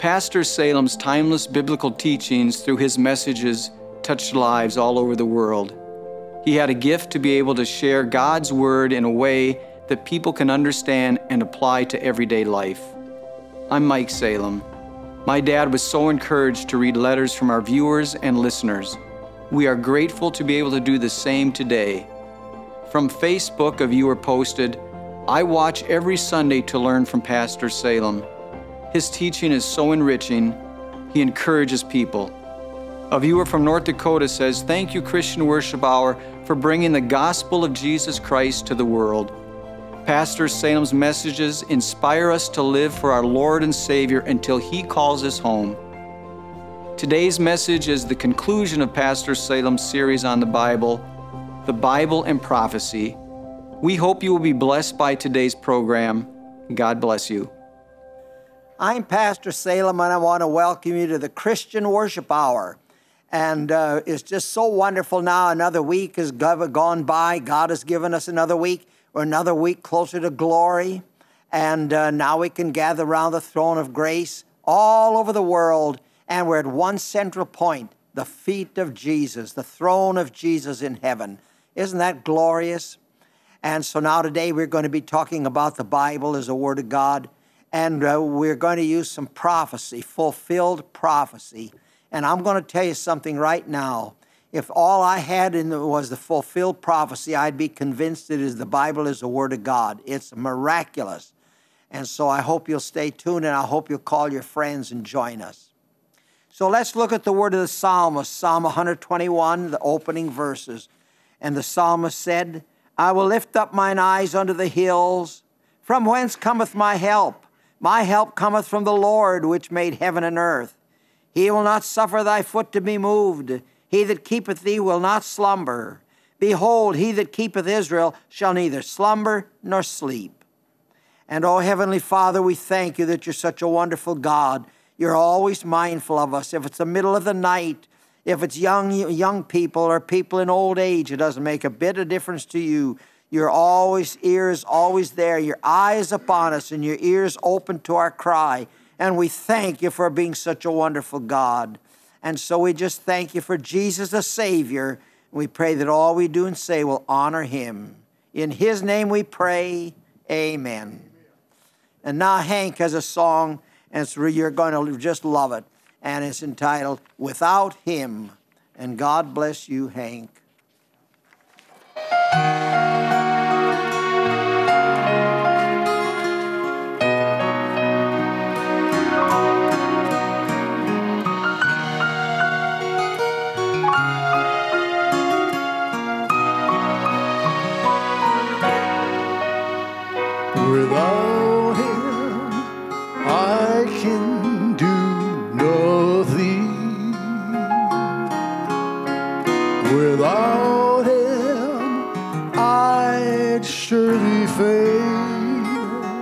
Pastor Salem's timeless biblical teachings through his messages touched lives all over the world. He had a gift to be able to share God's Word in a way that people can understand and apply to everyday life. I'm Mike Salem. My dad was so encouraged to read letters from our viewers and listeners. We are grateful to be able to do the same today. From Facebook, a viewer posted, "I watch every Sunday to learn from Pastor Salem. His teaching is so enriching. He encourages people." A viewer from North Dakota says, "Thank you, Christian Worship Hour, for bringing the gospel of Jesus Christ to the world. Pastor Salem's messages inspire us to live for our Lord and Savior until He calls us home." Today's message is the conclusion of Pastor Salem's series on the Bible and Prophecy. We hope you will be blessed by today's program. God bless you. I'm Pastor Salem, and I want to welcome you to the Christian Worship Hour. And it's just so wonderful now. Another week has gone by. God has given us another week. We're another week closer to glory. And now we can gather around the throne of grace all over the world. And we're at one central point, the feet of Jesus, the throne of Jesus in heaven. Isn't that glorious? And so now today we're going to be talking about the Bible as a Word of God. And we're going to use some prophecy, fulfilled prophecy. And I'm going to tell you something right now. If all I had was the fulfilled prophecy, I'd be convinced the Bible is the Word of God. It's miraculous. And so I hope you'll stay tuned, and I hope you'll call your friends and join us. So let's look at the word of the psalmist, Psalm 121, the opening verses. And the psalmist said, "I will lift up mine eyes unto the hills. From whence cometh my help? My help cometh from the Lord, which made heaven and earth. He will not suffer thy foot to be moved. He that keepeth thee will not slumber. Behold, he that keepeth Israel shall neither slumber nor sleep." And, oh, Heavenly Father, we thank you that you're such a wonderful God. You're always mindful of us. If it's the middle of the night, if it's young people or people in old age, it doesn't make a bit of difference to you. Your ears always there. Your eyes upon us and your ears open to our cry. And we thank you for being such a wonderful God. And so we just thank you for Jesus the Savior. We pray that all we do and say will honor him. In his name we pray, amen. And now Hank has a song, and you're going to just love it. And it's entitled, "Without Him." And God bless you, Hank. Without him, I can do nothing. Without him, I'd surely fail.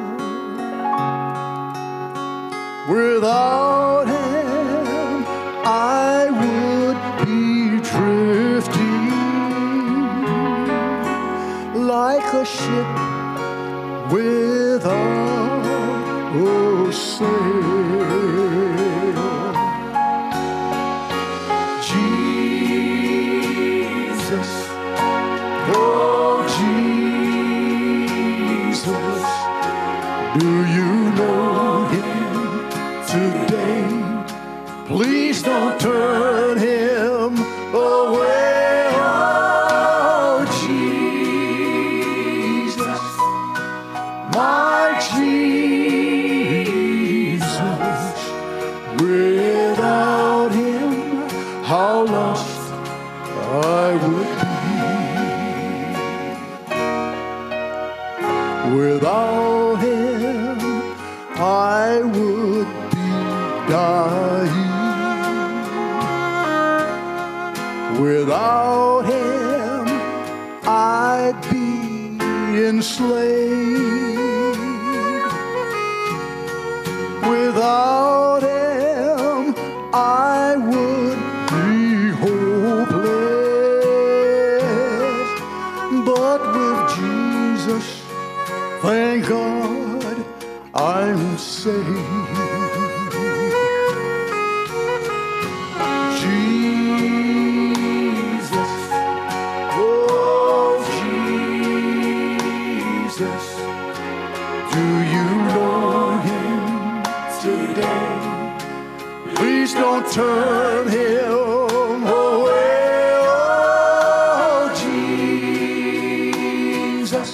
Without him, I would be drifting like a ship without a sail. Jesus, oh Jesus, do you know him today? Please don't turn him away. My Jesus, without him, how lost I would be. Without him, I would be dying. Without him, I'd be enslaved. Without him, I would be hopeless. But with Jesus, thank God, I'm saved. Jesus, do you know him today? Please don't turn him away. Oh, Jesus,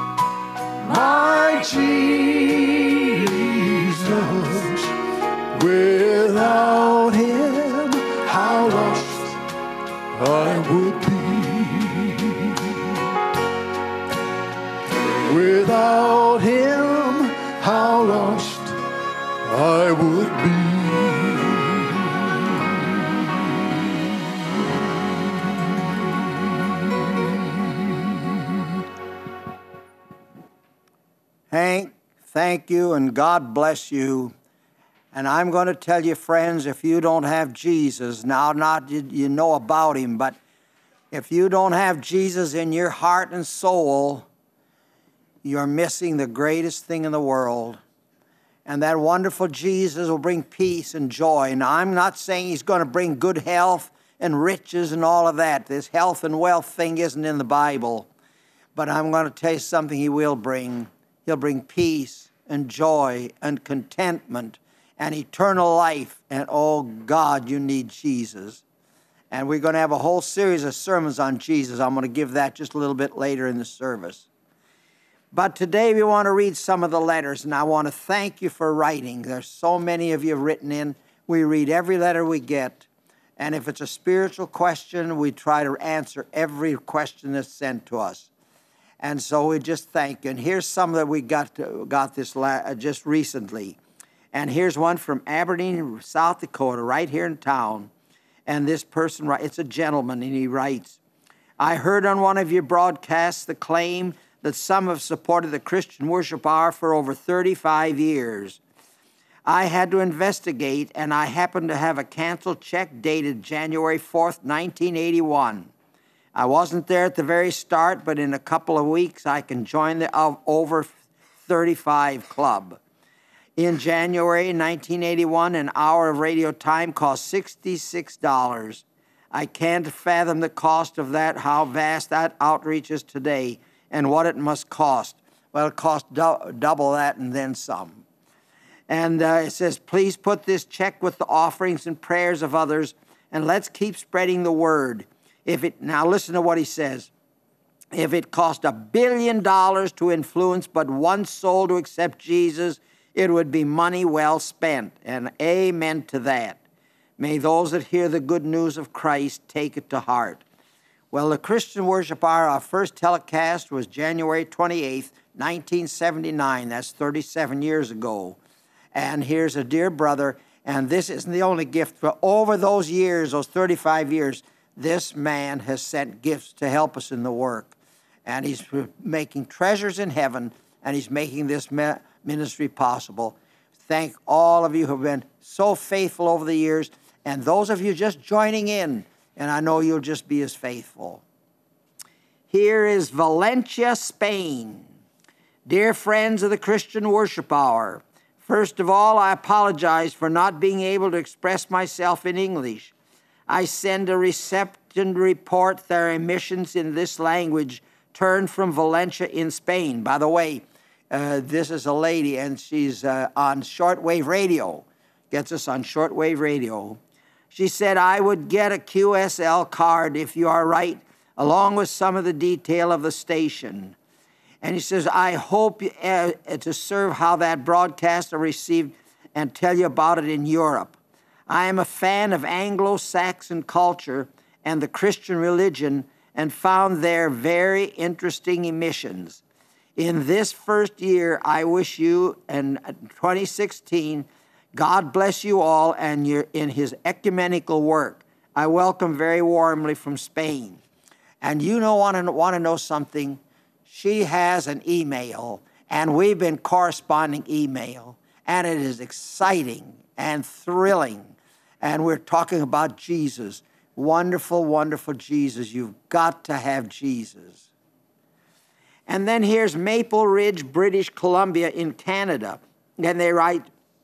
my Jesus, without him, how lost I would be. Without him, how lost I would be. Hank, thank you and God bless you. And I'm going to tell you, friends, if you don't have Jesus, now not you know about him, but if you don't have Jesus in your heart and soul, you're missing the greatest thing in the world. And that wonderful Jesus will bring peace and joy. Now, I'm not saying he's going to bring good health and riches and all of that. This health and wealth thing isn't in the Bible. But I'm going to tell you something he will bring. He'll bring peace and joy and contentment and eternal life. And oh God, you need Jesus. And we're going to have a whole series of sermons on Jesus. I'm going to give that just a little bit later in the service. But today we want to read some of the letters, and I want to thank you for writing. There's so many of you have written in. We read every letter we get, and if it's a spiritual question, we try to answer every question that's sent to us. And so we just thank you. And here's some that we got this just recently. And here's one from Aberdeen, South Dakota, right here in town. And this person, it's a gentleman, and he writes, I heard on one of your broadcasts the claim that some have supported the Christian Worship Hour for over 35 years. I had to investigate, and I happened to have a canceled check dated January 4th, 1981. I wasn't there at the very start, but in a couple of weeks, I can join the Over 35 Club. In January 1981, an hour of radio time cost $66. I can't fathom the cost of that, how vast that outreach is today, and what it must cost. Well, it costs double that and then some. And it says, please put this check with the offerings and prayers of others, and let's keep spreading the word. Now listen to what he says. If it cost $1 billion to influence but one soul to accept Jesus, it would be money well spent. And amen to that. May those that hear the good news of Christ take it to heart. Well, the Christian Worship Hour, our first telecast was January 28th, 1979. That's 37 years ago. And here's a dear brother, and this isn't the only gift, but over those years, those 35 years, this man has sent gifts to help us in the work. And he's making treasures in heaven, and he's making this ministry possible. Thank all of you who have been so faithful over the years, and those of you just joining in, and I know you'll just be as faithful. Here is Valencia, Spain. Dear friends of the Christian Worship Hour, first of all, I apologize for not being able to express myself in English. I send a reception report that our emissions in this language turned from Valencia in Spain. By the way, this is a lady, and she's on shortwave radio, gets us on shortwave radio. She said, I would get a QSL card if you are right, along with some of the detail of the station. And he says, I hope to serve how that broadcast are received and tell you about it in Europe. I am a fan of Anglo-Saxon culture and the Christian religion and found there very interesting emissions. In this first year, I wish you, in 2016, God bless you all and you're in his ecumenical work. I welcome very warmly from Spain. And you want to know something? She has an email, and we've been corresponding email, and it is exciting and thrilling. And we're talking about Jesus. Wonderful, wonderful Jesus. You've got to have Jesus. And then here's Maple Ridge, British Columbia in Canada. And they write,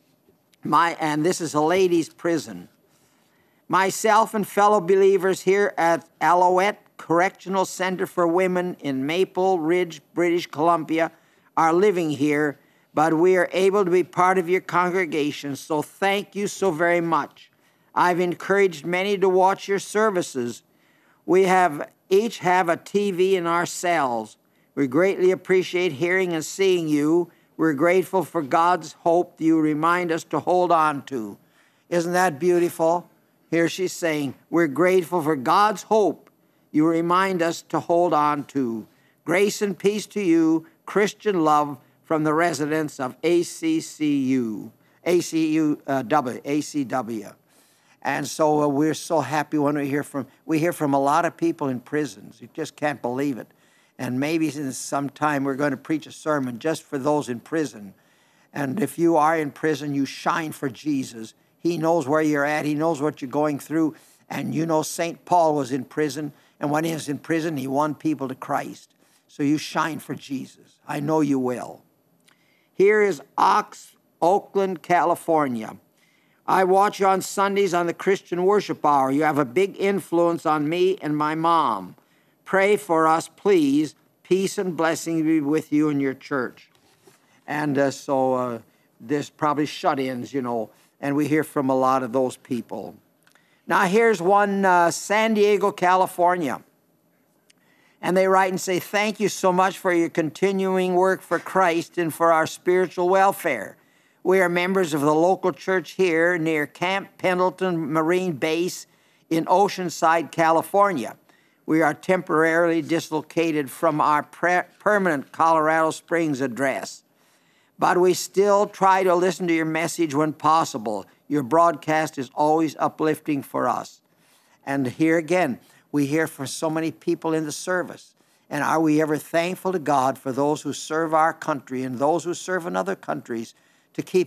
and this is a ladies' prison. Myself and fellow believers here at Alouette Correctional Center for Women in Maple Ridge, British Columbia, are living here, but we are able to be part of your congregation, so thank you so very much. I've encouraged many to watch your services. We each have a TV in our cells. We greatly appreciate hearing and seeing you. We're grateful for God's hope you remind us to hold on to. Isn't that beautiful? Here she's saying, we're grateful for God's hope you remind us to hold on to. Grace and peace to you, Christian love from the residents of ACCW. And so we're so happy when we hear from a lot of people in prisons. You just can't believe it. And maybe in some time we're going to preach a sermon just for those in prison. And if you are in prison, you shine for Jesus. He knows where you're at. He knows what you're going through. And you know St. Paul was in prison. And when he was in prison, he won people to Christ. So you shine for Jesus. I know you will. Here is Oakland, California. I watch you on Sundays on the Christian Worship Hour. You have a big influence on me and my mom. Pray for us, please. Peace and blessing be with you and your church. And so there's probably shut-ins, and we hear from a lot of those people. Now here's one, San Diego, California. And they write and say, thank you so much for your continuing work for Christ and for our spiritual welfare. We are members of the local church here near Camp Pendleton Marine Base in Oceanside, California. We are temporarily dislocated from our permanent Colorado Springs address. But we still try to listen to your message when possible. Your broadcast is always uplifting for us. And here again, we hear from so many people in the service. And are we ever thankful to God for those who serve our country and those who serve in other countries to keep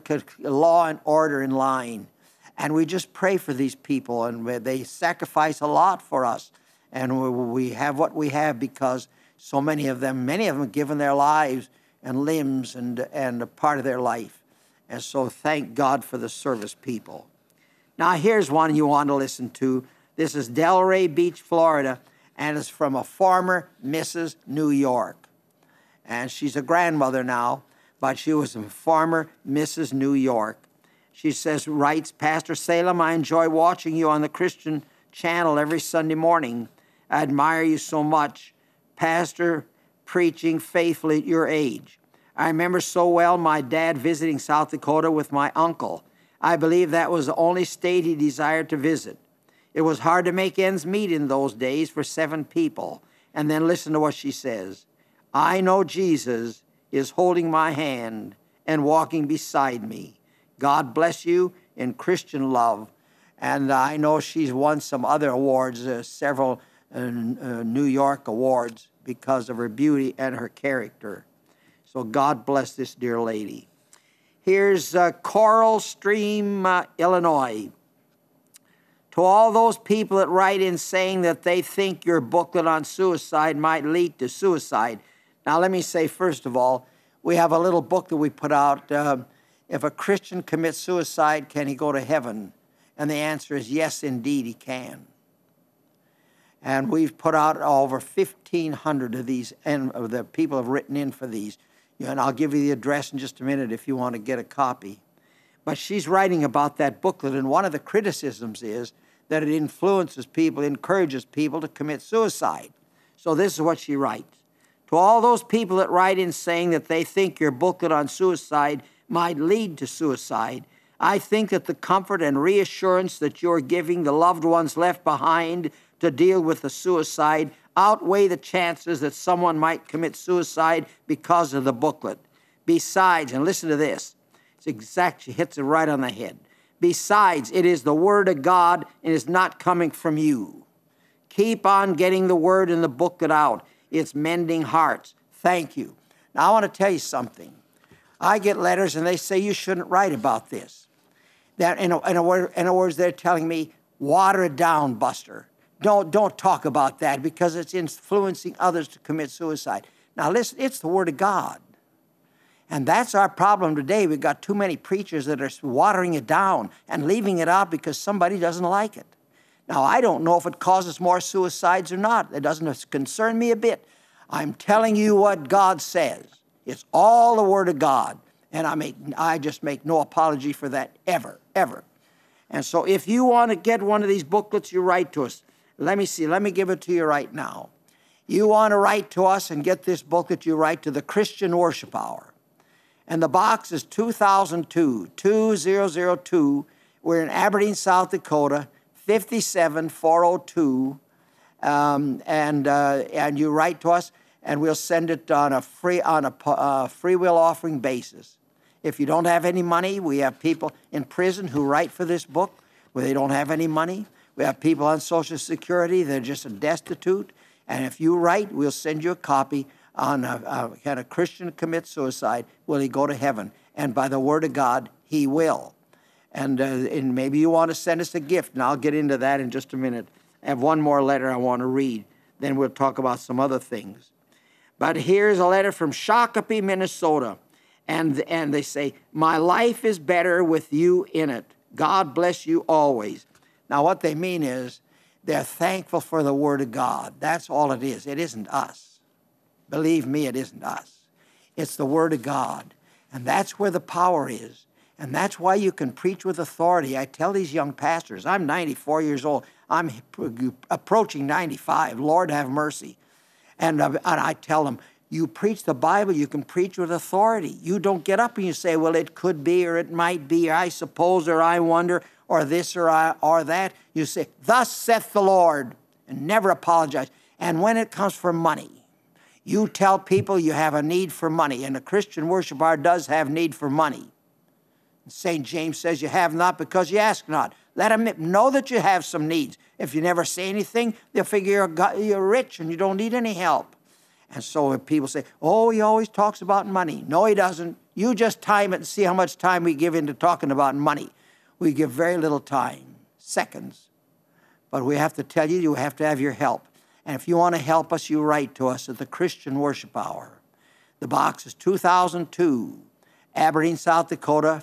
law and order in line? And we just pray for these people, and they sacrifice a lot for us. And we have what we have because so many of them have given their lives and limbs and a part of their life. And so thank God for the service people. Now here's one you want to listen to. This is Delray Beach, Florida, and it's from a former Mrs. New York. And she's a grandmother now, but she was a former Mrs. New York. She writes, Pastor Salem, I enjoy watching you on the Christian channel every Sunday morning. I admire you so much. Pastor, preaching faithfully at your age. I remember so well my dad visiting South Dakota with my uncle. I believe that was the only state he desired to visit. It was hard to make ends meet in those days for 7 people. And then listen to what she says. I know Jesus is holding my hand and walking beside me. God bless you in Christian love. And I know she's won some other awards, several New York awards because of her beauty and her character. So God bless this dear lady. Here's Coral Stream, Illinois. To all those people that write in saying that they think your booklet on suicide might lead to suicide. Now, let me say, first of all, we have a little book that we put out. If a Christian commits suicide, can he go to heaven? And the answer is yes, indeed, he can. And we've put out over 1,500 of these, and the people have written in for these. And I'll give you the address in just a minute if you want to get a copy. But she's writing about that booklet, and one of the criticisms is that it influences people, encourages people to commit suicide. So this is what she writes. To all those people that write in saying that they think your booklet on suicide might lead to suicide, I think that the comfort and reassurance that you're giving the loved ones left behind to deal with the suicide outweigh the chances that someone might commit suicide because of the booklet. Besides, and listen to this, it's exact, she hits it right on the head. Besides, it is the Word of God and it's not coming from you. Keep on getting the Word and the booklet out. It's mending hearts. Thank you. Now, I want to tell you something. I get letters and they say you shouldn't write about this. That in other words, they're telling me, water it down, Buster. Don't talk about that because it's influencing others to commit suicide. Now, listen, it's the Word of God. And that's our problem today. We've got too many preachers that are watering it down and leaving it out because somebody doesn't like it. Now, I don't know if it causes more suicides or not. It doesn't concern me a bit. I'm telling you what God says. It's all the Word of God. And I just make no apology for that, ever, ever. And so if you want to get one of these booklets, you write to us. Let me see. Let me give it to you right now. You want to write to us and get this booklet, you write to the Christian Worship Hour. And the box is 2002. We're in Aberdeen, South Dakota, 57402. And you write to us, and we'll send it on a free will offering basis. If you don't have any money, we have people in prison who write for this book where they don't have any money. We have people on Social Security that are just destitute. And if you write, we'll send you a copy on can a Christian commit suicide? Will he go to heaven? And by the Word of God, he will. And maybe you want to send us a gift, and I'll get into that in just a minute. I have one more letter I want to read. Then we'll talk about some other things. But here's a letter from Shakopee, Minnesota. And they say, my life is better with you in it. God bless you always. Now, what they mean is they're thankful for the Word of God. That's all it is. It isn't us. Believe me, it isn't us. It's the Word of God. And that's where the power is. And that's why you can preach with authority. I tell these young pastors, I'm 94 years old. I'm approaching 95. Lord, have mercy. And I tell them, you preach the Bible, you can preach with authority. You don't get up and you say, well, it could be, or it might be, or I suppose, or I wonder, or this, or that. You say, thus saith the Lord, and never apologize. And when it comes for money, you tell people you have a need for money, and the Christian Worship Hour does have need for money. St. James says you have not because you ask not. Let them know that you have some needs. If you never say anything, they'll figure you're rich and you don't need any help. And so if people say, oh, he always talks about money. No, he doesn't. You just time it and see how much time we give into talking about money. We give very little time, seconds. But we have to tell you, you have to have your help. And if you want to help us, you write to us at the Christian Worship Hour. The box is 2002, Aberdeen, South Dakota,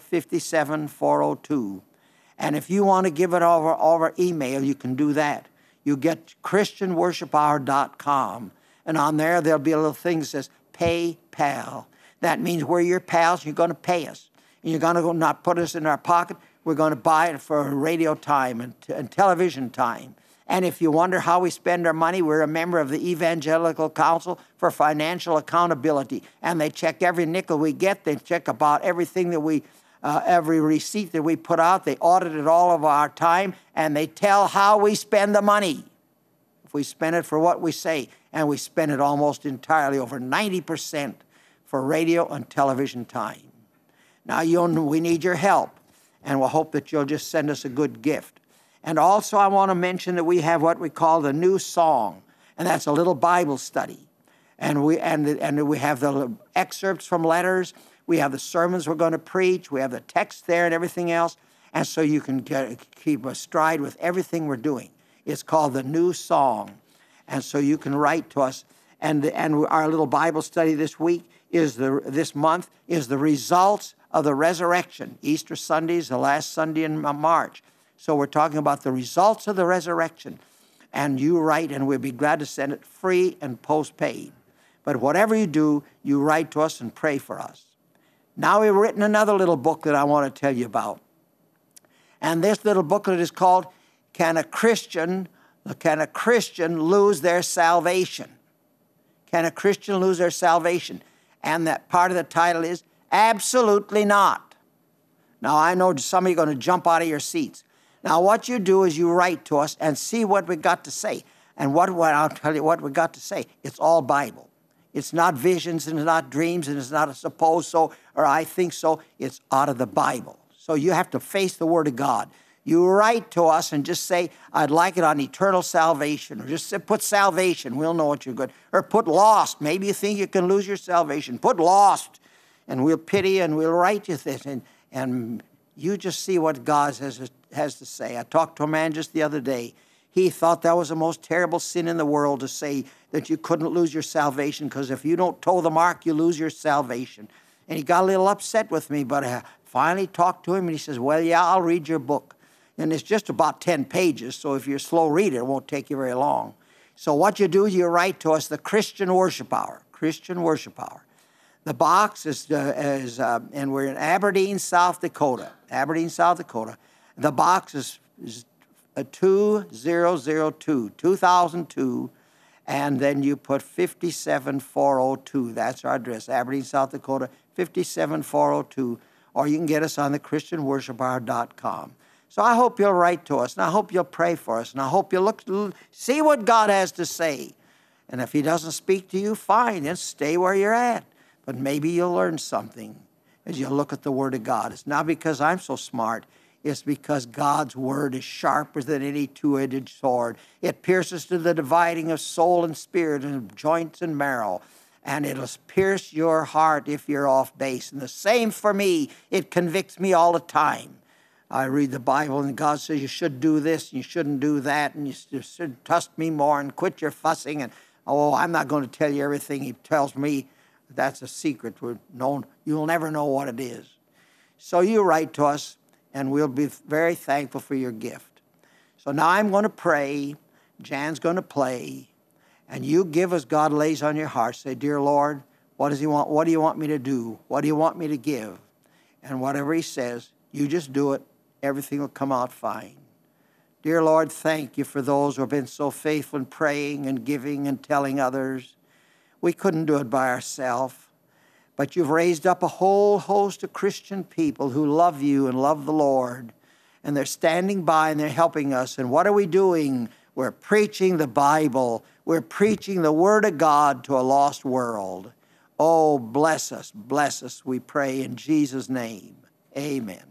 57402. And if you want to give it over email, you can do that. You get ChristianWorshipHour.com. And on there, there'll be a little thing that says, Pay Pal. That means we're your pals, you're going to pay us. And you're going to not put us in our pocket. We're going to buy it for radio time and television time. And if you wonder how we spend our money, we're a member of the Evangelical Council for Financial Accountability. And they check every nickel we get. They check about everything that every receipt that we put out. They audited all of our time, and they tell how we spend the money. If we spend it for what we say, and we spend it almost entirely, over 90%, for radio and television time. Now, we need your help, and we'll hope that you'll just send us a good gift. And also, I want to mention that we have what we call the New Song, and that's a little Bible study. And we have the excerpts from letters. We have the sermons we're going to preach. We have the text there and everything else. And so you can keep astride with everything we're doing. It's called the New Song. And so you can write to us. And our little Bible study this month is the results of the resurrection. Easter Sunday is the last Sunday in March. So we're talking about the results of the resurrection. And you write, and we'll be glad to send it free and postpaid. But whatever you do, you write to us and pray for us. Now we've written another little book that I want to tell you about. And this little booklet is called, Can a Christian Lose Their Salvation? Can a Christian lose their salvation? And that part of the title is, Absolutely Not. Now, I know some of you are going to jump out of your seats. Now, what you do is you write to us and see what we got to say. And I'll tell you what we got to say. It's all Bible. It's not visions, and it's not dreams, and it's not a suppose so, or I think so. It's out of the Bible. So you have to face the Word of God. You write to us and just say, I'd like it on eternal salvation. Or just say, put salvation. We'll know what you're good. Or put lost. Maybe you think you can lose your salvation. Put lost. And we'll pity and we'll write you this. And you just see what God has to say. I talked to a man just the other day. He thought that was the most terrible sin in the world to say that you couldn't lose your salvation because if you don't toe the mark, you lose your salvation. And he got a little upset with me, but I finally talked to him, and he says, well, yeah, I'll read your book. And it's just about 10 pages, so if you're a slow reader, it won't take you very long. So what you do is you write to us, the Christian Worship Hour, Christian Worship Hour. The box is and we're in Aberdeen, South Dakota. Aberdeen, South Dakota. The box is 2002, 2002, and then you put 57402. That's our address, Aberdeen, South Dakota, 57402. Or you can get us on the ChristianWorshipHour.com. So I hope you'll write to us, and I hope you'll pray for us, and I hope you'll see what God has to say. And if He doesn't speak to you, fine, then stay where you're at. But maybe you'll learn something as you look at the Word of God. It's not because I'm so smart. It's because God's Word is sharper than any two-edged sword. It pierces to the dividing of soul and spirit and joints and marrow. And it'll pierce your heart if you're off base. And the same for me. It convicts me all the time. I read the Bible and God says you should do this and you shouldn't do that and you should trust me more and quit your fussing. And, oh, I'm not going to tell you everything He tells me. That's a secret. You'll never know what it is. So you write to us, and we'll be very thankful for your gift. So now I'm going to pray. Jan's going to play. And you give as God lays on your heart. Say, dear Lord, what does He want? What do you want me to do? What do you want me to give? And whatever He says, you just do it. Everything will come out fine. Dear Lord, thank you for those who have been so faithful in praying and giving and telling others. We couldn't do it by ourselves, but you've raised up a whole host of Christian people who love you and love the Lord, and they're standing by and they're helping us. And what are we doing? We're preaching the Bible. We're preaching the Word of God to a lost world. Oh, bless us, we pray in Jesus' name. Amen.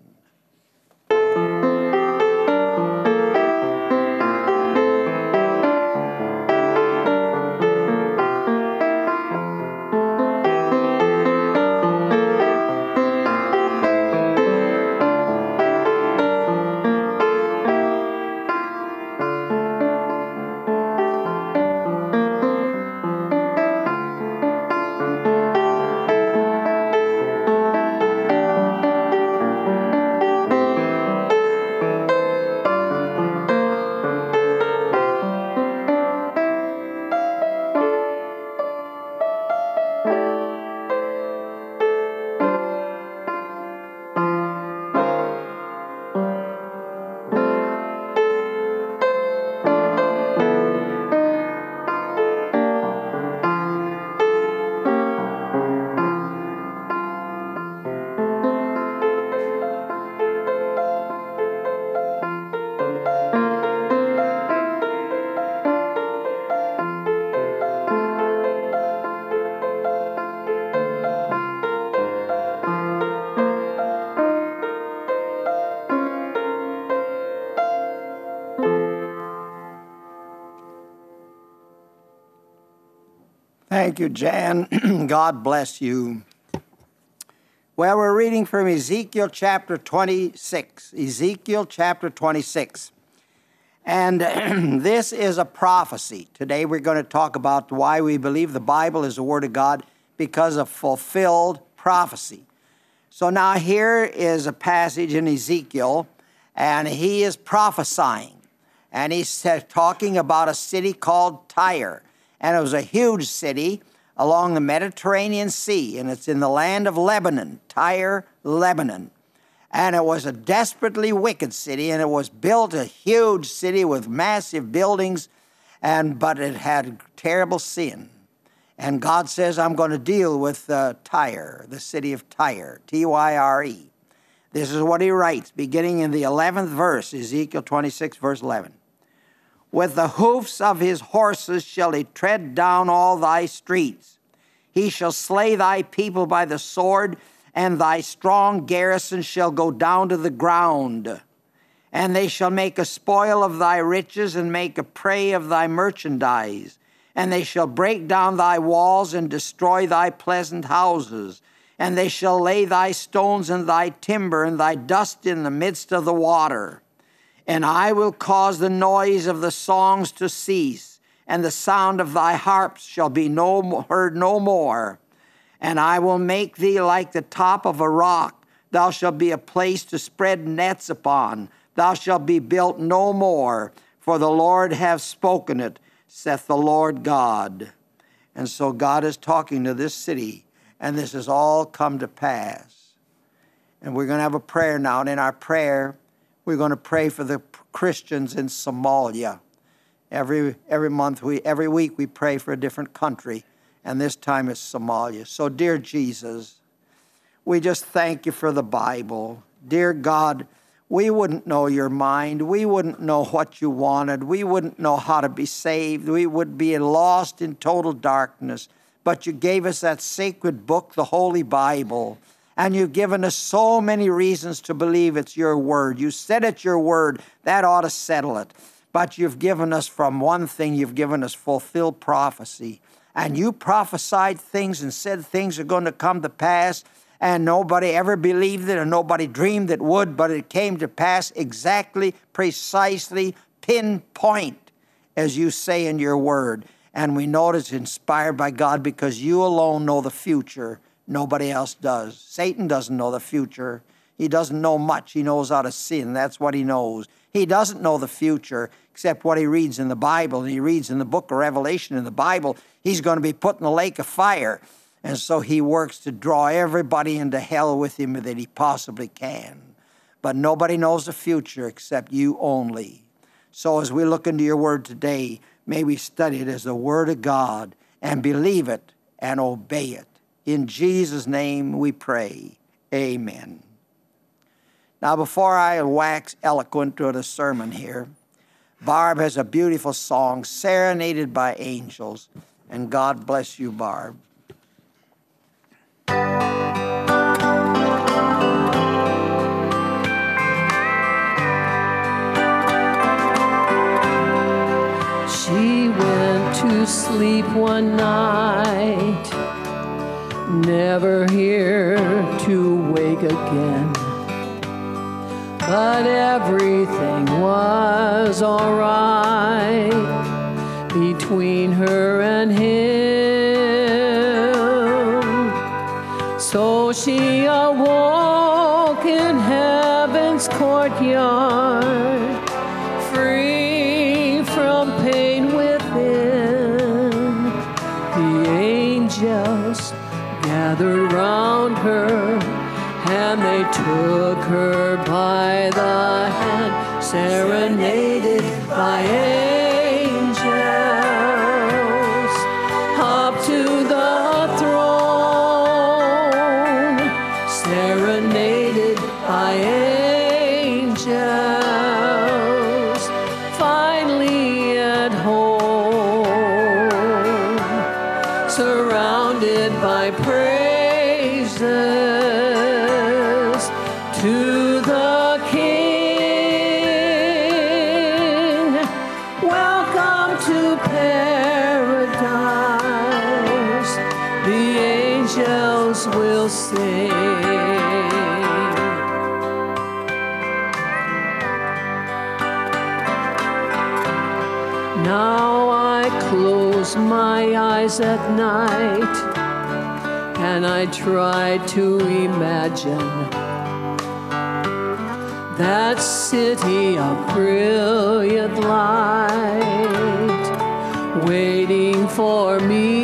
Thank you, Jan. God bless you. Well, we're reading from Ezekiel chapter 26. Ezekiel chapter 26. And this is a prophecy. Today we're going to talk about why we believe the Bible is the Word of God, because of fulfilled prophecy. So now here is a passage in Ezekiel, and he is prophesying. And he's talking about a city called Tyre. And it was a huge city along the Mediterranean Sea, and it's in the land of Lebanon, Tyre, Lebanon. And it was a desperately wicked city, and it was built a huge city with massive buildings, but it had terrible sin. And God says, I'm going to deal with Tyre, the city of Tyre, Tyre. This is what he writes, beginning in the 11th verse, Ezekiel 26, verse 11. With the hoofs of his horses shall he tread down all thy streets. He shall slay thy people by the sword, and thy strong garrison shall go down to the ground. And they shall make a spoil of thy riches, and make a prey of thy merchandise. And they shall break down thy walls, and destroy thy pleasant houses. And they shall lay thy stones and thy timber, and thy dust in the midst of the water. And I will cause the noise of the songs to cease, and the sound of thy harps shall be heard no more. And I will make thee like the top of a rock. Thou shalt be a place to spread nets upon. Thou shalt be built no more, for the Lord hath spoken it, saith the Lord God. And so God is talking to this city, and this has all come to pass. And we're going to have a prayer now, and in our prayer, we're going to pray for the Christians in Somalia. Every week we pray for a different country, and this time it's Somalia. So, dear Jesus, we just thank you for the Bible. Dear God, we wouldn't know your mind. We wouldn't know what you wanted. We wouldn't know how to be saved. We would be lost in total darkness. But you gave us that sacred book, the Holy Bible, and you've given us so many reasons to believe it's your word. You said it's your word. That ought to settle it. But you've given us from one thing, you've given us fulfilled prophecy. And you prophesied things and said things are going to come to pass, and nobody ever believed it and nobody dreamed it would, but it came to pass exactly, precisely, pinpoint, as you say in your word. And we know it's inspired by God because you alone know the future. Nobody else does. Satan doesn't know the future. He doesn't know much. He knows how to sin. That's what he knows. He doesn't know the future except what he reads in the Bible. And he reads in the book of Revelation in the Bible, he's going to be put in the lake of fire. And so he works to draw everybody into hell with him that he possibly can. But nobody knows the future except you only. So as we look into your word today, may we study it as the word of God and believe it and obey it. In Jesus' name we pray. Amen. Now, before I wax eloquent to the sermon here, Barb has a beautiful song, Serenaded by Angels. And God bless you, Barb. She went to sleep one night, never here to wake again. But everything was all right between her and him. So she awoke in heaven's courtyard, free from pain within. The angels gathered round her, and they took her by the hand, serenaded by angels, up to the throne, serenaded by angels, finally at home, surrounded by praises to the King. Welcome to paradise, the angels will sing. Now I close my eyes at night, and I try to imagine that city of brilliant light waiting for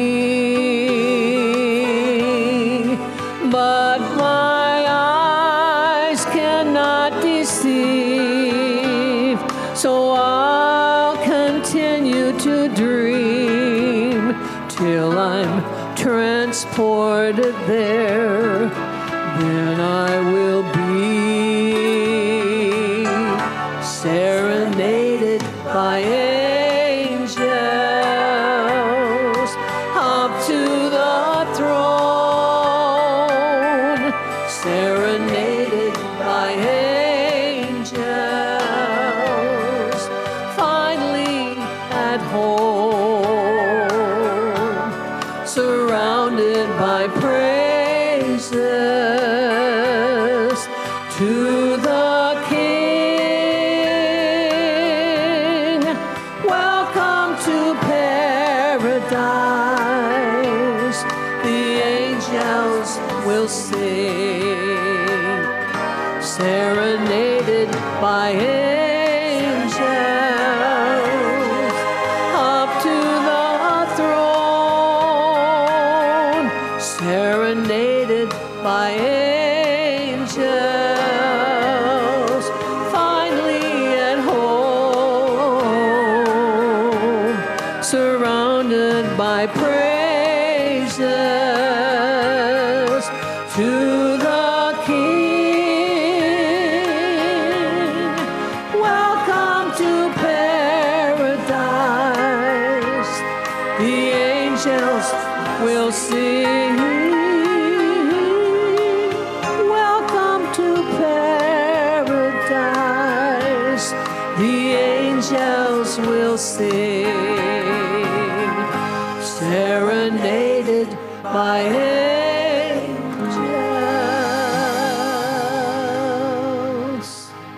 me. But my eyes cannot deceive, so I'll continue to dream till I'm transported there. Then I will be serenaded by angels, up to the throne, serenaded by angels, finally at home, surrounded by praises to the King. Welcome to paradise, the angels will sing, serenaded by angels, up to the throne, serenaded by angels, finally at home, surrounded by praises to the King. Welcome to paradise, the angels will sing. Welcome to paradise, the angels will sing, serenaded by angels.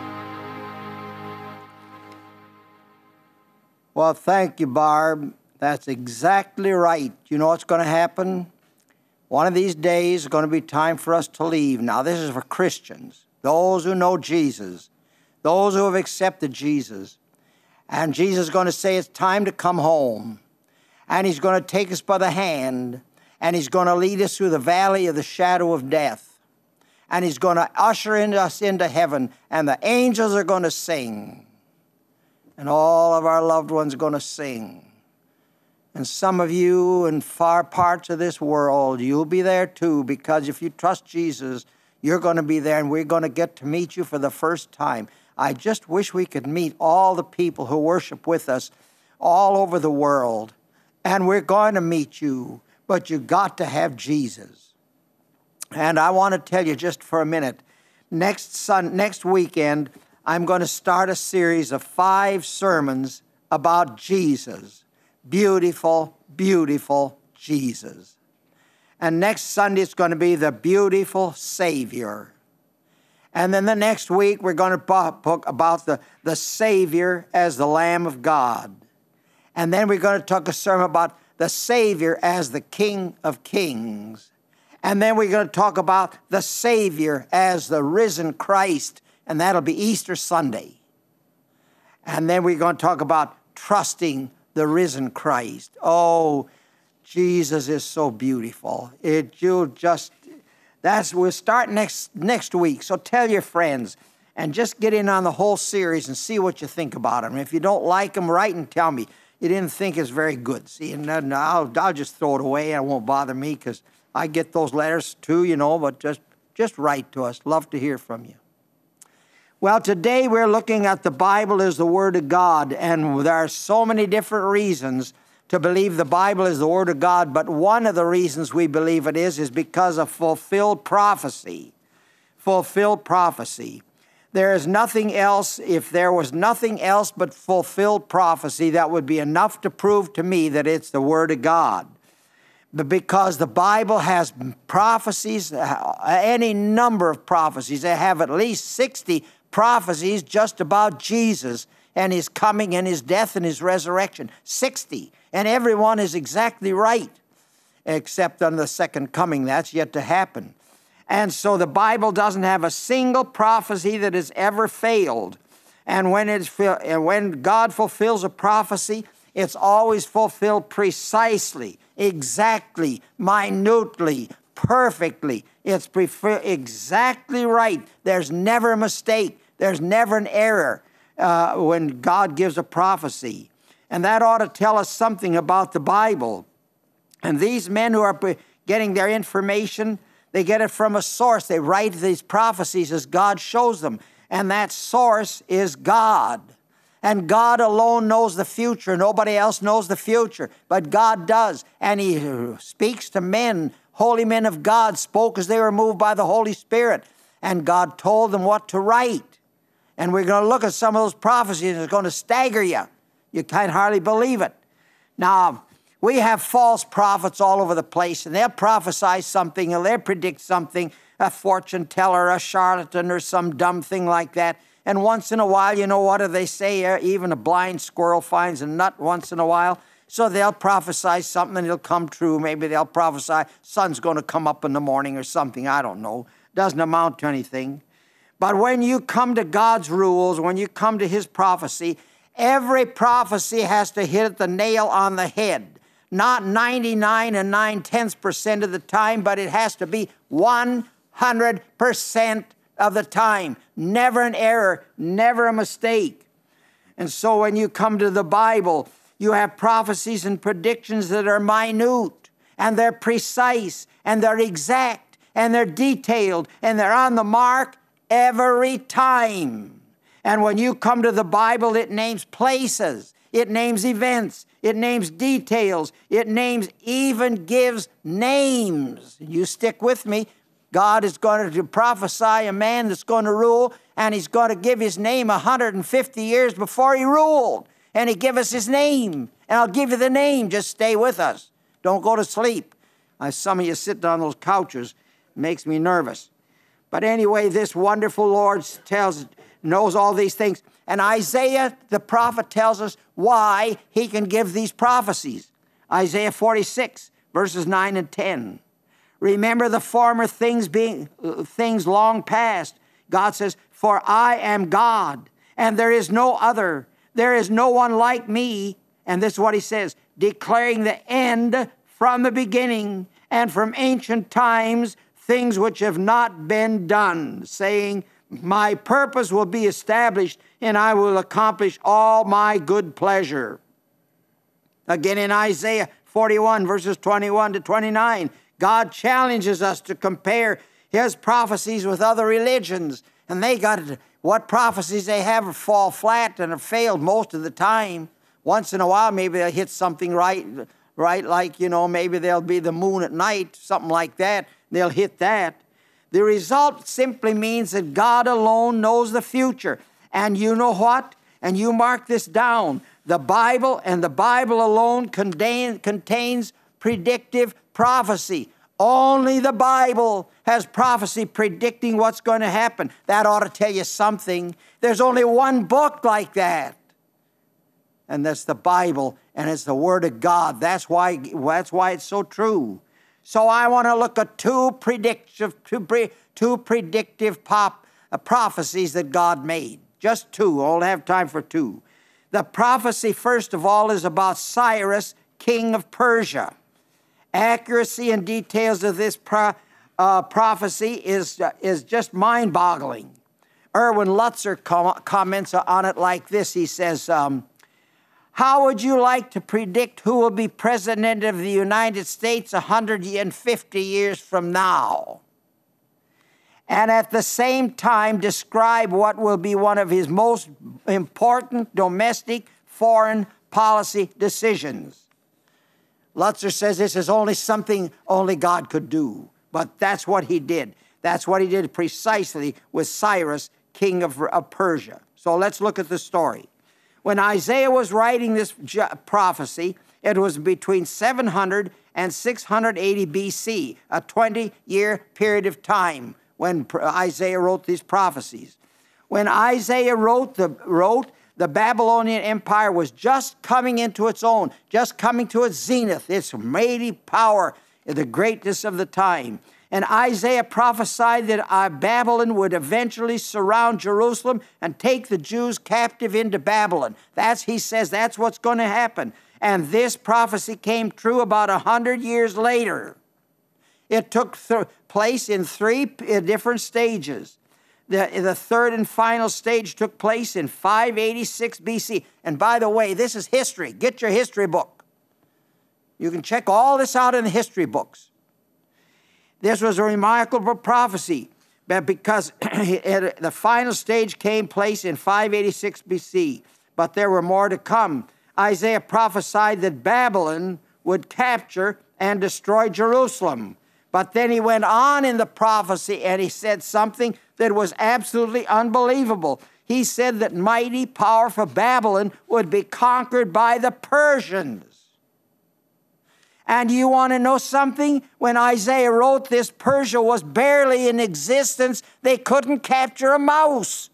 Well, thank you, Barb. That's exactly right. You know what's going to happen? One of these days is going to be time for us to leave. Now, this is for Christians, those who know Jesus, those who have accepted Jesus. And Jesus is going to say, it's time to come home. And he's going to take us by the hand, and he's going to lead us through the valley of the shadow of death. And he's going to usher us into heaven, and the angels are going to sing. And all of our loved ones are going to sing. And some of you in far parts of this world, you'll be there too, because if you trust Jesus, you're going to be there, and we're going to get to meet you for the first time. I just wish we could meet all the people who worship with us all over the world. And we're going to meet you, but you got to have Jesus. And I want to tell you just for a minute, next weekend, I'm going to start a series of 5 sermons about Jesus. Beautiful, beautiful Jesus. And next Sunday, it's going to be the beautiful Savior. And then the next week, we're going to talk about the Savior as the Lamb of God. And then we're going to talk a sermon about the Savior as the King of Kings. And then we're going to talk about the Savior as the risen Christ. And that'll be Easter Sunday. And then we're going to talk about trusting the risen Christ. Oh, Jesus is so beautiful. We'll start next week. So tell your friends and just get in on the whole series and see what you think about them. If you don't like them, write and tell me you didn't think it's very good. See, and then I'll just throw it away. It won't bother me because I get those letters too, you know, but just write to us. Love to hear from you. Well, today we're looking at the Bible as the Word of God, and there are so many different reasons to believe the Bible is the Word of God, but one of the reasons we believe it is because of fulfilled prophecy. Fulfilled prophecy. There is nothing else, if there was nothing else but fulfilled prophecy, that would be enough to prove to me that it's the Word of God. But because the Bible has prophecies, any number of prophecies, they have at least 60 prophecies just about Jesus and his coming and his death and his resurrection. 60. And every one is exactly right, except on the second coming. That's yet to happen. And so the Bible doesn't have a single prophecy that has ever failed. And when God fulfills a prophecy, it's always fulfilled precisely, exactly, minutely, perfectly. It's exactly right. There's never a mistake. There's never an error when God gives a prophecy. And that ought to tell us something about the Bible. And these men who are getting their information, they get it from a source. They write these prophecies as God shows them. And that source is God. And God alone knows the future. Nobody else knows the future, but God does. And he speaks to men. Holy men of God spoke as they were moved by the Holy Spirit. And God told them what to write. And we're going to look at some of those prophecies, and it's going to stagger you. You can't hardly believe it. Now, we have false prophets all over the place, and they'll prophesy something, and they'll predict something, a fortune teller, a charlatan, or some dumb thing like that. And once in a while, you know, what do they say? Even a blind squirrel finds a nut once in a while. So they'll prophesy something and it'll come true. Maybe they'll prophesy sun's going to come up in the morning or something. I don't know. Doesn't amount to anything. But when you come to God's rules, when you come to his prophecy, every prophecy has to hit the nail on the head. not 99 and 9/10% of the time, but it has to be 100% of the time. Never an error, never a mistake. And so when you come to the Bible, you have prophecies and predictions that are minute, and they're precise, and they're exact, and they're detailed, and they're on the mark every time. And when you come to the Bible, it names places, it names events, it names details, it even gives names. You stick with me. God is going to prophesy a man that's going to rule, and he's going to give his name 150 years before he ruled. And he give us his name. And I'll give you the name. Just stay with us. Don't go to sleep. Some of you sitting on those couches makes me nervous. But anyway, this wonderful Lord knows all these things. And Isaiah, the prophet, tells us why he can give these prophecies. Isaiah 46, verses 9 and 10. Remember the former things being things long past. God says, for I am God, and there is no other. There is no one like me. And this is what he says, declaring the end from the beginning, and from ancient times, things which have not been done, saying, my purpose will be established, and I will accomplish all my good pleasure. Again in Isaiah 41, verses 21 to 29, God challenges us to compare his prophecies with other religions. And what prophecies they have fall flat and have failed most of the time. Once in a while, maybe they'll hit something right, like, maybe there'll be the moon at night, something like that. They'll hit that. The result simply means that God alone knows the future. And you know what? And you mark this down. The Bible and the Bible alone contains predictive prophecy. Only the Bible has prophecy predicting what's going to happen. That ought to tell you something. There's only one book like that. And that's the Bible, and it's the Word of God. That's why it's so true. So I want to look at two predictive prophecies that God made. Just two. I'll have time for two. The prophecy, first of all, is about Cyrus, king of Persia. Accuracy and details of this prophecy is just mind-boggling. Erwin Lutzer comments on it like this. He says, how would you like to predict who will be president of the United States 150 years from now? And at the same time describe what will be one of his most important domestic foreign policy decisions. Lutzer says this is only something only God could do. But that's what he did. That's what he did precisely with Cyrus, king of Persia. So let's look at the story. When Isaiah was writing this prophecy, it was between 700 and 680 BC, a 20-year period of time when Isaiah wrote these prophecies. When Isaiah wrote, the Babylonian Empire was just coming into its own, just coming to its zenith, its mighty power, the greatness of the time. And Isaiah prophesied that Babylon would eventually surround Jerusalem and take the Jews captive into Babylon. He says that's what's going to happen. And this prophecy came true about 100 years later. It took place in three different stages. The third and final stage took place in 586 BC. And by the way, this is history. Get your history book. You can check all this out in the history books. This was a remarkable prophecy because the final stage came place in 586 BC. But there were more to come. Isaiah prophesied that Babylon would capture and destroy Jerusalem. But then he went on in the prophecy and he said something that was absolutely unbelievable. He said that mighty, powerful Babylon would be conquered by the Persians. And you want to know something? When Isaiah wrote this, Persia was barely in existence. They couldn't capture a mouse.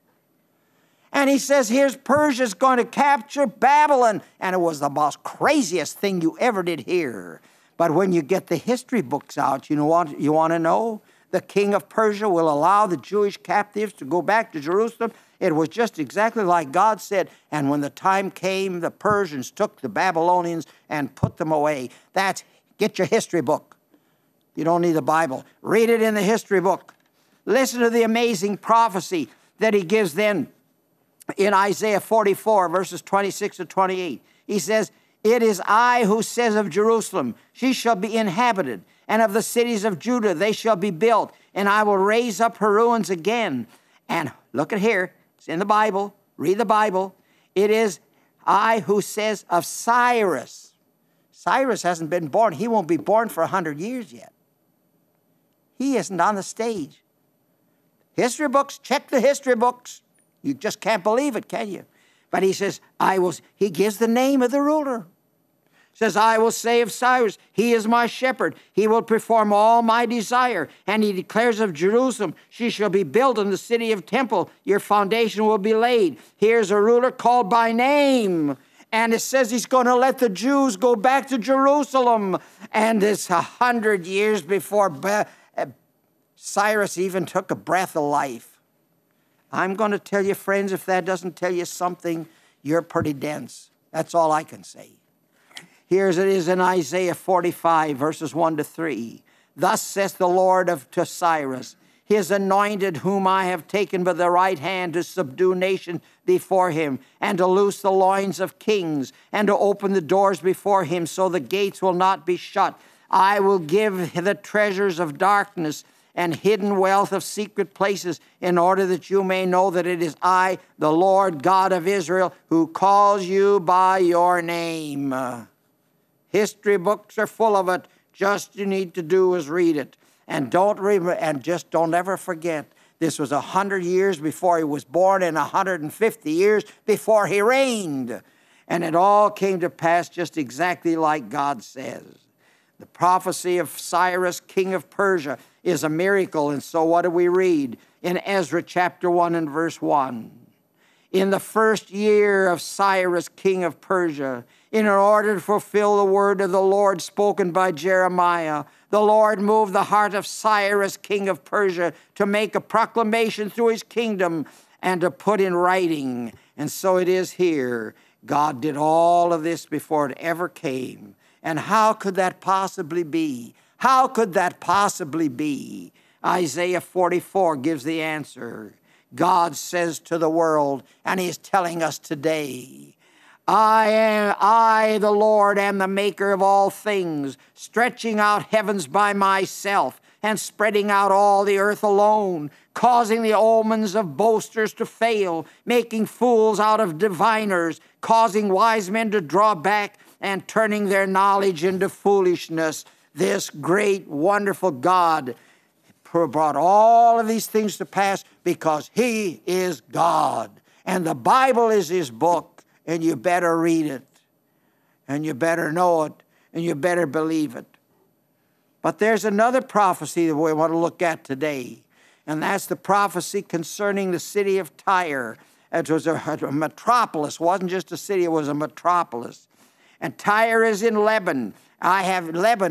And he says, here's Persia's going to capture Babylon. And it was the most craziest thing you ever did hear. But when you get the history books out, you know what you want to know? the king of Persia will allow the Jewish captives to go back to Jerusalem. It was just exactly like God said. And when the time came, the Persians took the Babylonians and put them away. Get your history book. You don't need the Bible. Read it in the history book. Listen to the amazing prophecy that he gives then in Isaiah 44, verses 26 to 28. He says, "It is I who says of Jerusalem, she shall be inhabited, and of the cities of Judah, they shall be built, and I will raise up her ruins again." And look at here, it's in the Bible, read the Bible. It is I who says of Cyrus. Cyrus hasn't been born. He won't be born for 100 years yet. He isn't on the stage. History books, check the history books. You just can't believe it, can you? But he says, he gives the name of the ruler. Says, "I will say of Cyrus, he is my shepherd. He will perform all my desire." And he declares of Jerusalem, "She shall be built in the city of temple. Your foundation will be laid." Here's a ruler called by name. And it says he's going to let the Jews go back to Jerusalem. And it's 100 years before Cyrus even took a breath of life. I'm going to tell you, friends, if that doesn't tell you something, you're pretty dense. That's all I can say. Here's it is in Isaiah 45, verses 1 to 3. "Thus saith the Lord to Cyrus, his anointed, whom I have taken by the right hand to subdue nations before him, and to loose the loins of kings, and to open the doors before him, so the gates will not be shut. I will give the treasures of darkness and hidden wealth of secret places, in order that you may know that it is I, the Lord God of Israel, who calls you by your name." History books are full of it. Just you need to do is read it. And just don't ever forget, this was 100 years before he was born and 150 years before he reigned. And it all came to pass just exactly like God says. The prophecy of Cyrus, king of Persia, is a miracle. And so what do we read? In Ezra chapter 1 and verse 1. "In the first year of Cyrus, king of Persia, in order to fulfill the word of the Lord spoken by Jeremiah, the Lord moved the heart of Cyrus, king of Persia, to make a proclamation through his kingdom and to put in writing." And so it is here. God did all of this before it ever came. And how could that possibly be? How could that possibly be? Isaiah 44 gives the answer. God says to the world, and he's telling us today, I, the Lord, am the maker of all things, stretching out heavens by myself, and spreading out all the earth alone, causing the omens of boasters to fail, making fools out of diviners, causing wise men to draw back, and turning their knowledge into foolishness. This great, wonderful God brought all of these things to pass because he is God. And the Bible is his book, and you better read it, and you better know it, and you better believe it. But there's another prophecy that we want to look at today, and that's the prophecy concerning the city of Tyre. It was a metropolis. It wasn't just a city, it was a metropolis. And Tyre is in Lebanon. I have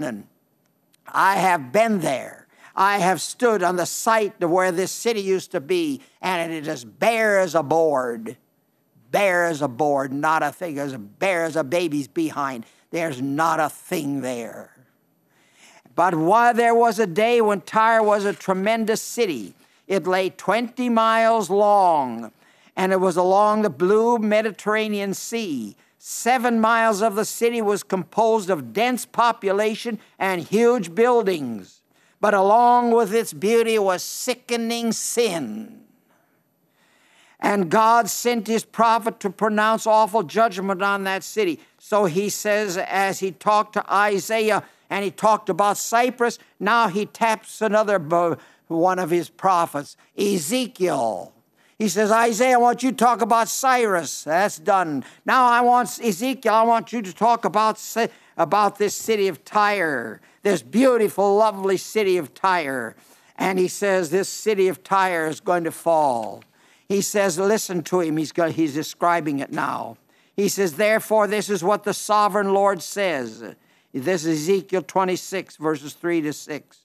been there. I have stood on the site of where this city used to be, and it is bare as a board. Bare as a board, not a thing. As bare as a baby's behind. There's not a thing there. But while there was a day when Tyre was a tremendous city, it lay 20 miles long, and it was along the blue Mediterranean Sea. 7 miles of the city was composed of dense population and huge buildings. But along with its beauty was sickening sin. And God sent his prophet to pronounce awful judgment on that city. So he says, as he talked to Isaiah and he talked about Cyprus, now he taps another one of his prophets, Ezekiel. He says, Isaiah, I want you to talk about Cyrus. That's done. Now I want Ezekiel, I want you to talk about this city of Tyre, this beautiful, lovely city of Tyre. And he says, this city of Tyre is going to fall. He says, listen to him. He's describing it now. He says, therefore, this is what the sovereign Lord says. This is Ezekiel 26, verses 3 to 6.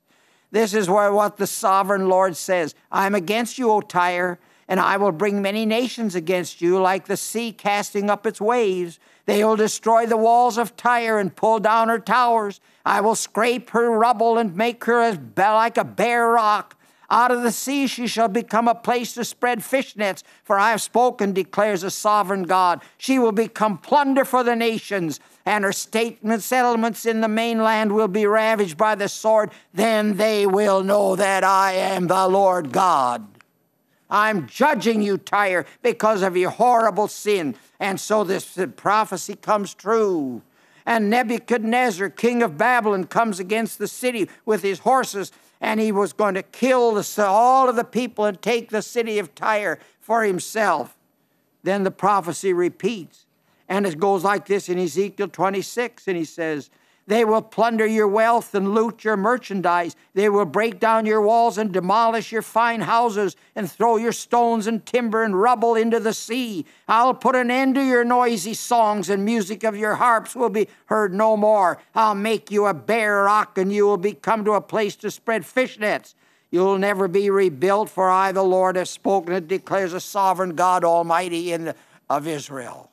This is what the sovereign Lord says. I am against you, O Tyre, and I will bring many nations against you, like the sea casting up its waves. They will destroy the walls of Tyre and pull down her towers. I will scrape her rubble and make her like a bare rock. Out of the sea she shall become a place to spread fish nets, for I have spoken, declares the sovereign God. She will become plunder for the nations, and her settlements in the mainland will be ravaged by the sword. Then they will know that I am the Lord God. I'm judging you, Tyre, because of your horrible sin. And so this prophecy comes true. And Nebuchadnezzar, king of Babylon, comes against the city with his horses, and he was going to kill all of the people and take the city of Tyre for himself. Then the prophecy repeats, and it goes like this in Ezekiel 26, and he says, they will plunder your wealth and loot your merchandise. They will break down your walls and demolish your fine houses and throw your stones and timber and rubble into the sea. I'll put an end to your noisy songs, and music of your harps will be heard no more. I'll make you a bare rock, and you will come to a place to spread fish nets. You'll never be rebuilt, for I, the Lord, have spoken. It declares the sovereign God Almighty of Israel.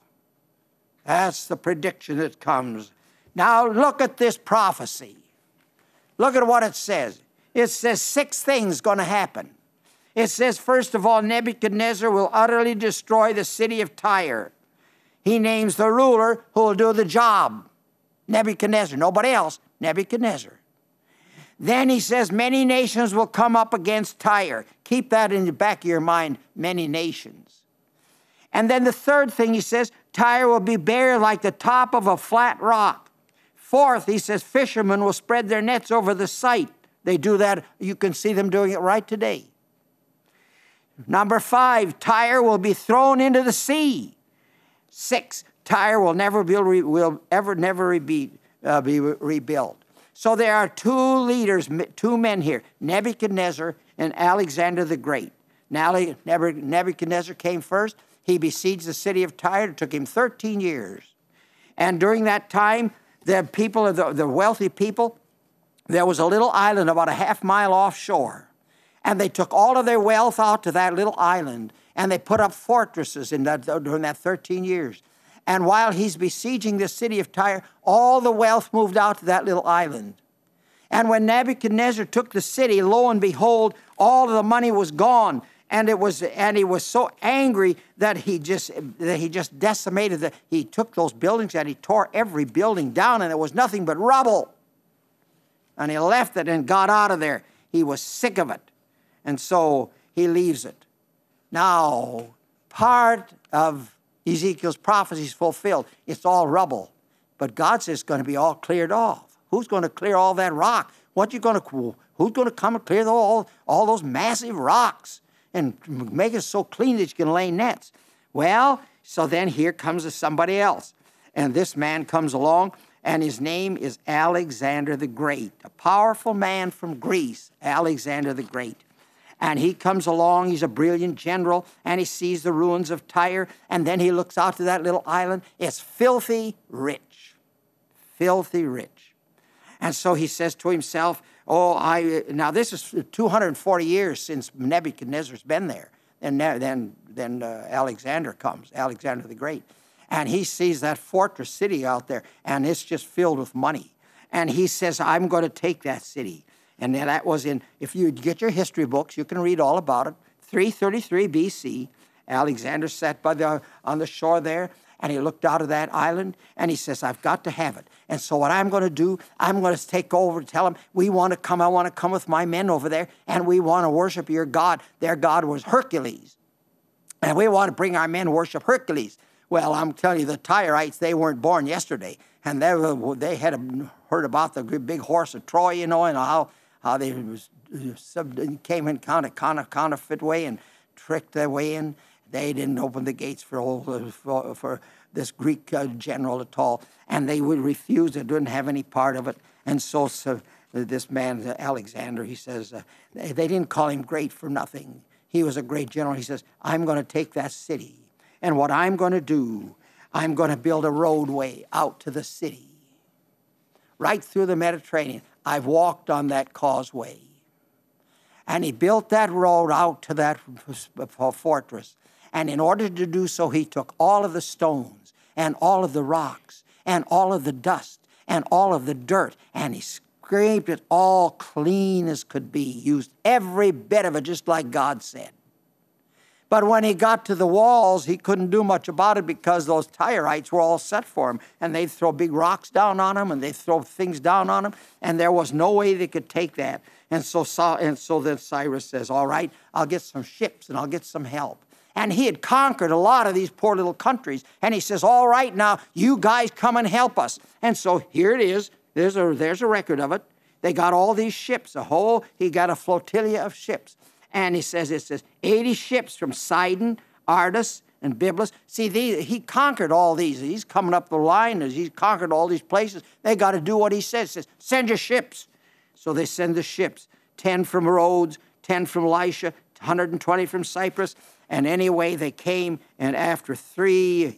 That's the prediction that comes. Now look at this prophecy. Look at what it says. It says 6 things going to happen. It says, first of all, Nebuchadnezzar will utterly destroy the city of Tyre. He names the ruler who will do the job. Nebuchadnezzar, nobody else, Nebuchadnezzar. Then he says many nations will come up against Tyre. Keep that in the back of your mind, many nations. And then the third thing he says, Tyre will be bare like the top of a flat rock. Fourth, he says, fishermen will spread their nets over the site. They do that. You can see them doing it right today. Number 5, Tyre will be thrown into the sea. 6, Tyre will never be rebuilt. So there are 2 leaders, 2 men here, Nebuchadnezzar and Alexander the Great. Now Nebuchadnezzar came first. He besieged the city of Tyre. It took him 13 years. And during that time, the people, the wealthy people, there was a little island about a half-mile offshore. And they took all of their wealth out to that little island, and they put up fortresses during that 13 years. And while he's besieging the city of Tyre, all the wealth moved out to that little island. And when Nebuchadnezzar took the city, lo and behold, all of the money was gone. And he was so angry that he just decimated he took those buildings and he tore every building down, and it was nothing but rubble. And he left it and got out of there. He was sick of it. And so he leaves it. Now, part of Ezekiel's prophecy is fulfilled. It's all rubble. But God says it's going to be all cleared off. Who's going to clear all that rock? Who's going to come and clear all those massive rocks and make it so clean that you can lay nets? Well, so then here comes somebody else. And this man comes along, and his name is Alexander the Great, a powerful man from Greece, Alexander the Great. And he comes along, he's a brilliant general, and he sees the ruins of Tyre, and then he looks out to that little island. It's filthy rich, filthy rich. And so he says to himself, now this is 240 years since Nebuchadnezzar's been there. And then Alexander comes, Alexander the Great. And he sees that fortress city out there, and it's just filled with money. And he says, I'm going to take that city. And then that was if you get your history books, you can read all about it. 333 BC, Alexander sat on the shore there, and he looked out of that island, and he says, I've got to have it. And so what I'm going to do, I'm going to take over and tell them, I want to come with my men over there, and we want to worship your God. Their God was Hercules. And we want to bring our men worship Hercules. Well, I'm telling you, the Tyrites, they weren't born yesterday. And they had heard about the big horse of Troy, and how they came in kind of counterfeit way and tricked their way in. They didn't open the gates for this Greek general at all. And they would refuse. They didn't have any part of it. And so this man, Alexander, he says, they didn't call him great for nothing. He was a great general. He says, I'm going to take that city. And what I'm going to do, I'm going to build a roadway out to the city, right through the Mediterranean. I've walked on that causeway. And he built that road out to that fortress. And in order to do so, he took all of the stones and all of the rocks and all of the dust and all of the dirt, and he scraped it all clean as could be, used every bit of it just like God said. But when he got to the walls, he couldn't do much about it because those Tyrites were all set for him. And they'd throw big rocks down on him, and they'd throw things down on him, and there was no way they could take that. And so then Cyrus says, all right, I'll get some ships and I'll get some help. And he had conquered a lot of these poor little countries. And he says, all right, now you guys come and help us. And so here it is. There's a record of it. They got all these ships, he got a flotilla of ships. And it says 80 ships from Sidon, Ardus, and Byblus. See, he conquered all these. He's coming up the line. He's conquered all these places. They got to do what he says. He says, send your ships. So they send the ships, 10 from Rhodes, 10 from Lycia, 120 from Cyprus. And anyway, they came, and after 3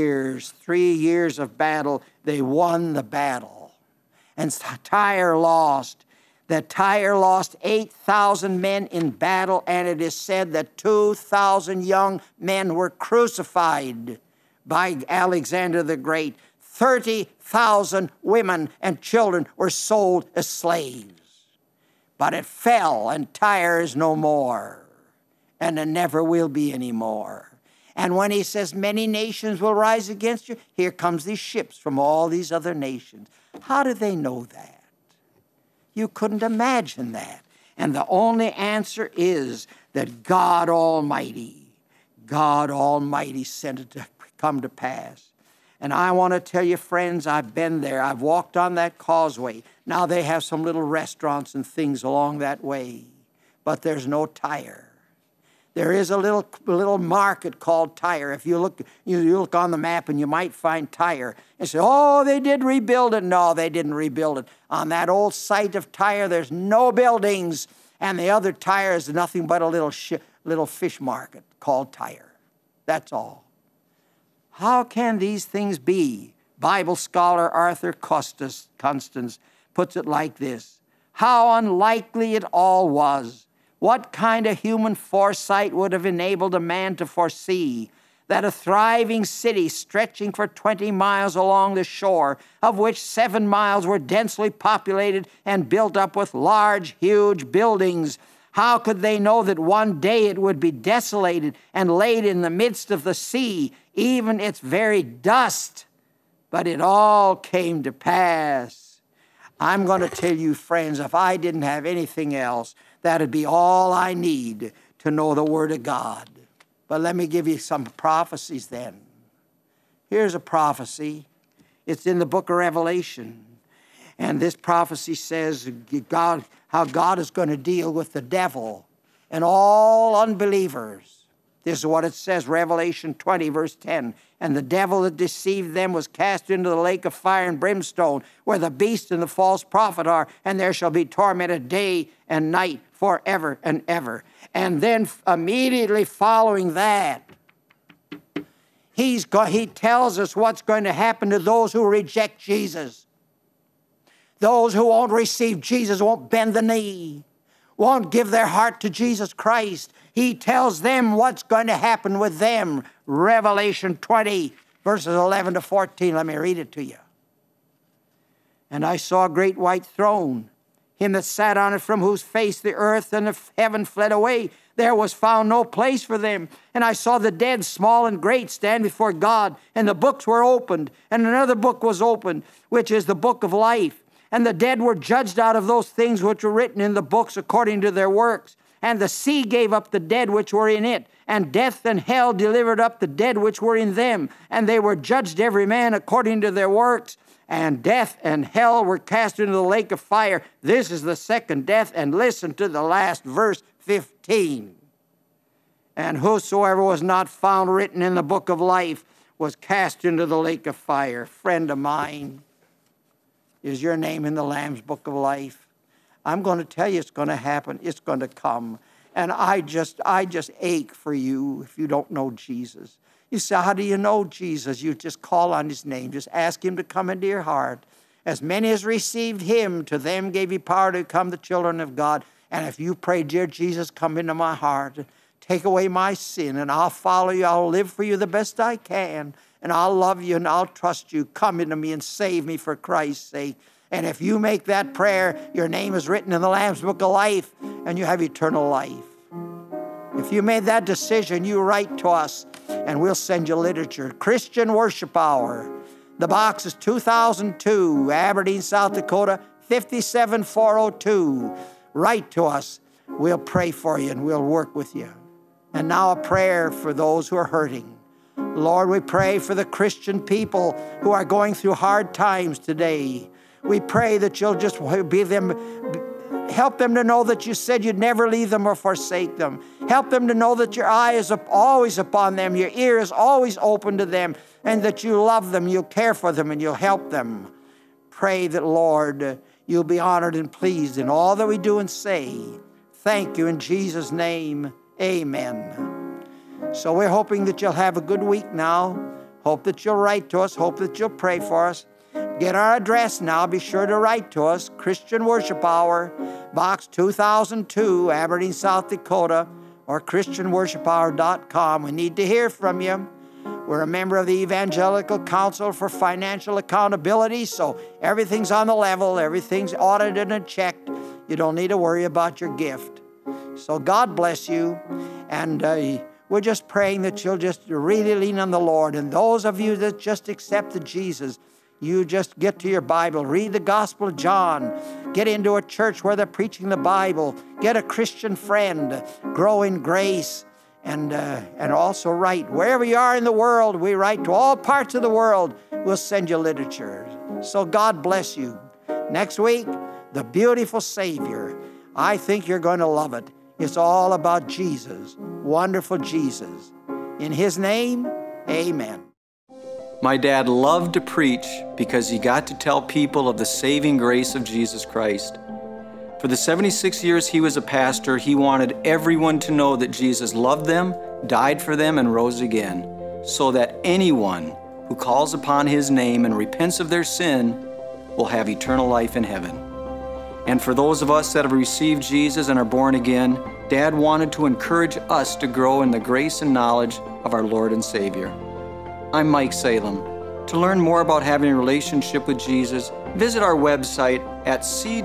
years of battle, they won the battle. And Tyre lost. That Tyre lost 8,000 men in battle, and it is said that 2,000 young men were crucified by Alexander the Great. 30,000 women and children were sold as slaves. But it fell, and Tyre is no more, and there never will be any more. And when he says many nations will rise against you, here comes these ships from all these other nations. How do they know that? You couldn't imagine that. And the only answer is that God Almighty sent it to come to pass. And I want to tell you, friends, I've been there. I've walked on that causeway. Now they have some little restaurants and things along that way, but there's no Tyre. There is a little market called Tyre. If you look on the map and you might find Tyre and say, oh, they did rebuild it. No, they didn't rebuild it. On that old site of Tyre, there's no buildings, and the other Tyre is nothing but a little fish market called Tyre. That's all. How can these things be? Bible scholar Arthur Constance puts it like this: how unlikely it all was. What kind of human foresight would have enabled a man to foresee that a thriving city stretching for 20 miles along the shore, of which 7 miles were densely populated and built up with large, huge buildings, how could they know that one day it would be desolated and laid in the midst of the sea, even its very dust? But it all came to pass. I'm going to tell you, friends, if I didn't have anything else, that'd be all I need to know the Word of God. But let me give you some prophecies then. Here's a prophecy. It's in the book of Revelation. And this prophecy says how God is going to deal with the devil and all unbelievers. This is what it says, Revelation 20, verse 10. And the devil that deceived them was cast into the lake of fire and brimstone, where the beast and the false prophet are, and there shall be tormented day and night forever and ever. And then immediately following that, he tells us what's going to happen to those who reject Jesus. Those who won't receive Jesus, won't bend the knee, won't give their heart to Jesus Christ. He tells them what's going to happen with them. Revelation 20, verses 11 to 14. Let me read it to you. And I saw a great white throne, him that sat on it, from whose face the earth and the heaven fled away. There was found no place for them. And I saw the dead, small and great, stand before God. And the books were opened. And another book was opened, which is the book of life. And the dead were judged out of those things which were written in the books according to their works. And the sea gave up the dead which were in it, and death and hell delivered up the dead which were in them. And they were judged every man according to their works. And death and hell were cast into the lake of fire. This is the second death. And listen to the last verse, 15. And whosoever was not found written in the book of life was cast into the lake of fire. Friend of mine, is your name in the Lamb's book of life? I'm going to tell you it's going to happen. It's going to come. And I just ache for you if you don't know Jesus. You say, how do you know Jesus? You just call on his name. Just ask him to come into your heart. As many as received him, to them gave he power to become the children of God. And if you pray, dear Jesus, come into my heart, take away my sin, and I'll follow you, I'll live for you the best I can, and I'll love you and I'll trust you. Come into me and save me for Christ's sake. And if you make that prayer, your name is written in the Lamb's Book of Life, and you have eternal life. If you made that decision, you write to us, and we'll send you literature. Christian Worship Hour. The box is 2002, Aberdeen, South Dakota, 57402. Write to us. We'll pray for you, and we'll work with you. And now a prayer for those who are hurting. Lord, we pray for the Christian people who are going through hard times today. We pray that you'll just be them, help them to know that you said you'd never leave them or forsake them. Help them to know that your eye is always upon them, your ear is always open to them, and that you love them, you'll care for them, and you'll help them. Pray that, Lord, you'll be honored and pleased in all that we do and say. Thank you in Jesus' name. Amen. So we're hoping that you'll have a good week now. Hope that you'll write to us. Hope that you'll pray for us. Get our address now. Be sure to write to us. Christian Worship Hour, Box 2002, Aberdeen, South Dakota, or ChristianWorshipHour.com. We need to hear from you. We're a member of the Evangelical Council for Financial Accountability, so everything's on the level. Everything's audited and checked. You don't need to worry about your gift. So God bless you. And we're just praying that you'll just really lean on the Lord. And those of you that just accepted Jesus, you just get to your Bible, read the Gospel of John, get into a church where they're preaching the Bible, get a Christian friend, grow in grace, and also write. Wherever you are in the world, we write to all parts of the world. We'll send you literature. So God bless you. Next week, the beautiful Savior. I think you're going to love it. It's all about Jesus, wonderful Jesus. In His name, amen. My dad loved to preach because he got to tell people of the saving grace of Jesus Christ. For the 76 years he was a pastor, he wanted everyone to know that Jesus loved them, died for them, and rose again, so that anyone who calls upon His name and repents of their sin will have eternal life in heaven. And for those of us that have received Jesus and are born again, Dad wanted to encourage us to grow in the grace and knowledge of our Lord and Savior. I'm Mike Salem. To learn more about having a relationship with Jesus, visit our website at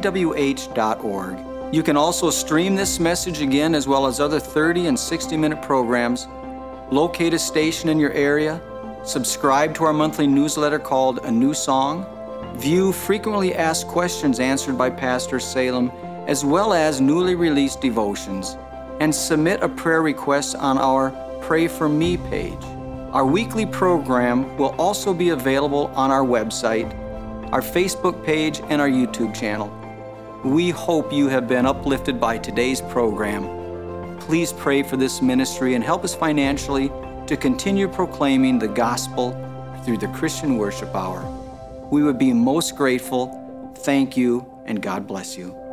cwh.org. You can also stream this message again, as well as other 30 and 60-minute programs, locate a station in your area, subscribe to our monthly newsletter called A New Song, view frequently asked questions answered by Pastor Salem, as well as newly released devotions, and submit a prayer request on our Pray For Me page. Our weekly program will also be available on our website, our Facebook page, and our YouTube channel. We hope you have been uplifted by today's program. Please pray for this ministry and help us financially to continue proclaiming the gospel through the Christian Worship Hour. We would be most grateful. Thank you, and God bless you.